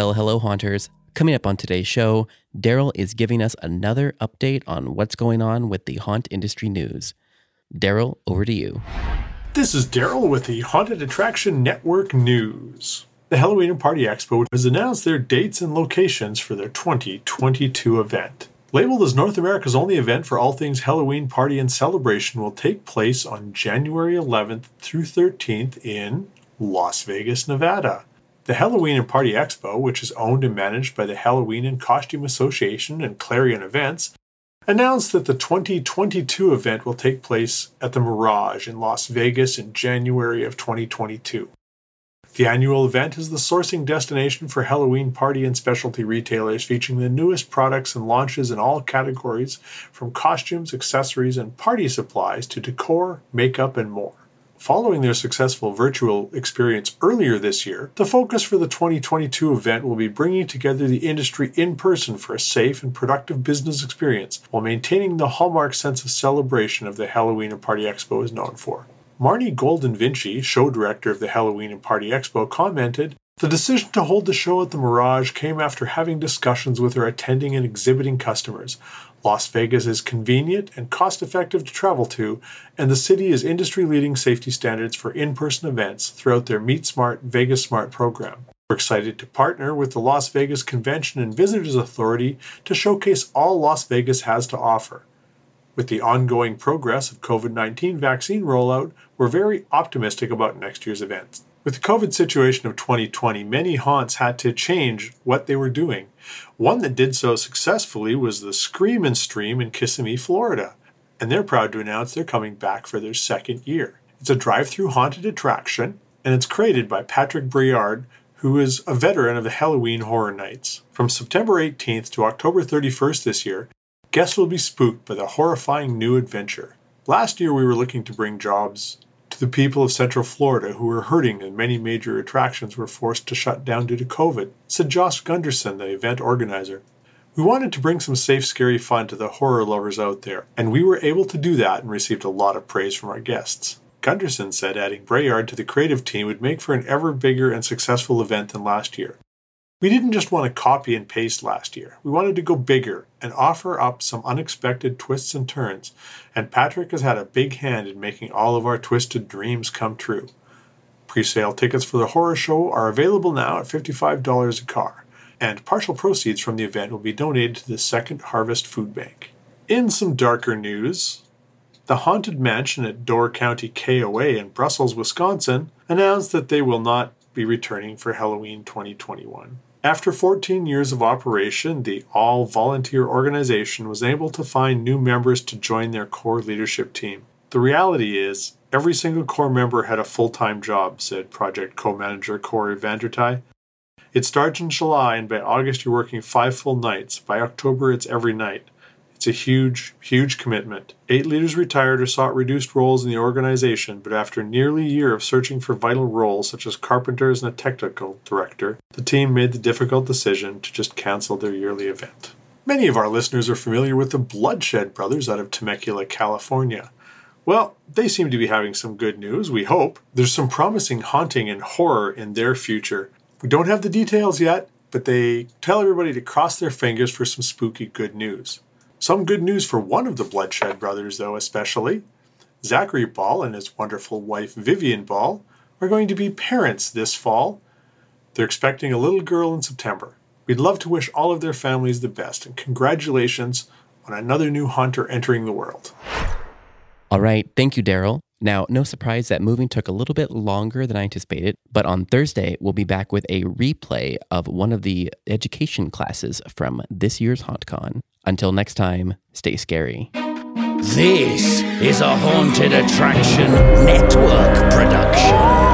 Well, hello, haunters. Coming up on today's show, Daryl is giving us another update on what's going on with the haunt industry news. Daryl, over to you. This is Daryl with the Haunted Attraction Network News. The Halloween and Party Expo has announced their dates and locations for their 2022 event. Labeled as North America's only event for all things Halloween party and celebration, will take place on January 11th through 13th in Las Vegas, Nevada. The Halloween and Party Expo, which is owned and managed by the Halloween and Costume Association and Clarion Events, announced that the 2022 event will take place at the Mirage in Las Vegas in January of 2022. The annual event is the sourcing destination for Halloween party and specialty retailers, featuring the newest products and launches in all categories, from costumes, accessories, and party supplies to decor, makeup, and more. Following their successful virtual experience earlier this year, the focus for the 2022 event will be bringing together the industry in person for a safe and productive business experience, while maintaining the hallmark sense of celebration of the Halloween and Party Expo is known for. Marnie Golden Vinci, show director of the Halloween and Party Expo, commented, "The decision to hold the show at the Mirage came after having discussions with our attending and exhibiting customers. Las Vegas is convenient and cost-effective to travel to, and the city is industry-leading safety standards for in-person events throughout their Meet Smart, Vegas Smart program. We're excited to partner with the Las Vegas Convention and Visitors Authority to showcase all Las Vegas has to offer. With the ongoing progress of COVID-19 vaccine rollout, we're very optimistic about next year's events." With the COVID situation of 2020, many haunts had to change what they were doing. One that did so successfully was the Scream and Stream in Kissimmee, Florida, and they're proud to announce they're coming back for their second year. It's a drive-through haunted attraction, and it's created by Patrick Briard, who is a veteran of the Halloween Horror Nights. From September 18th to October 31st this year, guests will be spooked by the horrifying new adventure. Last year, we were looking to bring jobs to the people of Central Florida who were hurting, and many major attractions were forced to shut down due to COVID, said Josh Gunderson, the event organizer. "We wanted to bring some safe, scary fun to the horror lovers out there, and we were able to do that and received a lot of praise from our guests." Gunderson said adding Brayard to the creative team would make for an ever bigger and successful event than last year. "We didn't just want to copy and paste last year. We wanted to go bigger and offer up some unexpected twists and turns, and Patrick has had a big hand in making all of our twisted dreams come true." Pre-sale tickets for the horror show are available now at $55 a car, and partial proceeds from the event will be donated to the Second Harvest Food Bank. In some darker news, the Haunted Mansion at Door County KOA in Brussels, Wisconsin, announced that they will not be returning for Halloween 2021. After 14 years of operation, the all-volunteer organization was able to find new members to join their core leadership team. "The reality is, every single core member had a full-time job," said project co-manager Corey Vandertye. "It starts in July, and by August you're working 5 full nights. By October it's every night. It's a huge, huge commitment." 8 leaders retired or sought reduced roles in the organization, but after nearly a year of searching for vital roles such as carpenters and a technical director, the team made the difficult decision to just cancel their yearly event. Many of our listeners are familiar with the Bloodshed Brothers out of Temecula, California. Well, they seem to be having some good news, we hope. There's some promising haunting and horror in their future. We don't have the details yet, but they tell everybody to cross their fingers for some spooky good news. Some good news for one of the Bloodshed Brothers, though, especially. Zachary Ball and his wonderful wife Vivian Ball are going to be parents this fall. They're expecting a little girl in September. We'd love to wish all of their families the best, and congratulations on another new haunter entering the world. All right, thank you, Daryl. Now, no surprise that moving took a little bit longer than I anticipated, but on Thursday, we'll be back with a replay of one of the education classes from this year's HauntCon. Until next time, stay scary. This is a Haunted Attraction Network production.